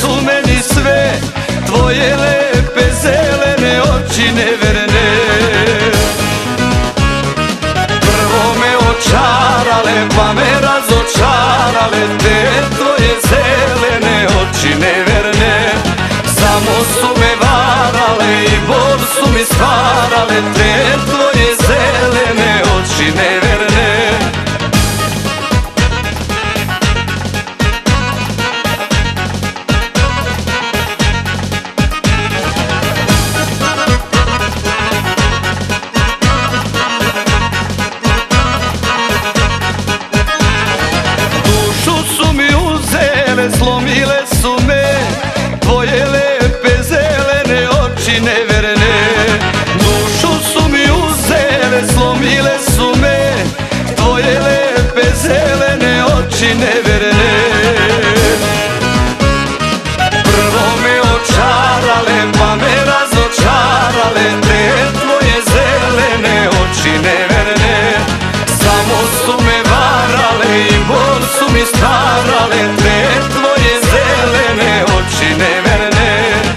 su meni sve, tvoje lepe zelene oči neverne. Prvo me očarale pa me razočarale, te tvoje zelene oči neverne. Samo su me varale i bol su mi stvarale, te tvoje zelene oči neverne. Slomile su me tvoje lepe zelene oči neverne. Dušu su mi uzele, slomile su me tvoje lepe zelene oči neverne. Prvo me očarale pa me razočarale, te tvoje zelene oči neverne. Samo su me varale i bol su mi stvarale, te tvoje zelene oči neverne.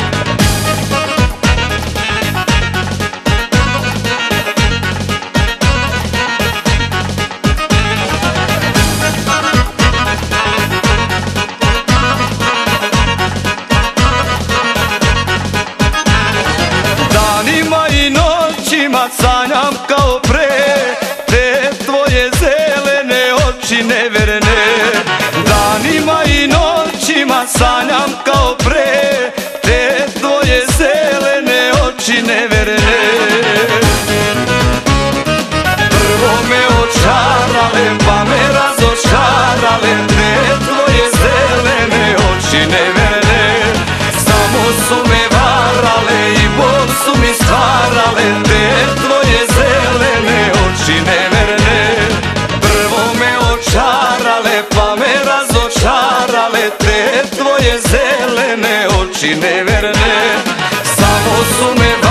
Danima i noćima sanjam kao pre, te tvoje zelene oči neverne. Danima i noćima sanjam kao pre, te tvoje zelene oči neverne. Prvo me očarale pa me razočarale, te tvoje zelene oči neverne. Samo su me varale i bol su mi stvarale, te tvoje zelene oči neverne. Prvo me očarale pa me razočarale, te tvoje zelene oči neverne. Samo su me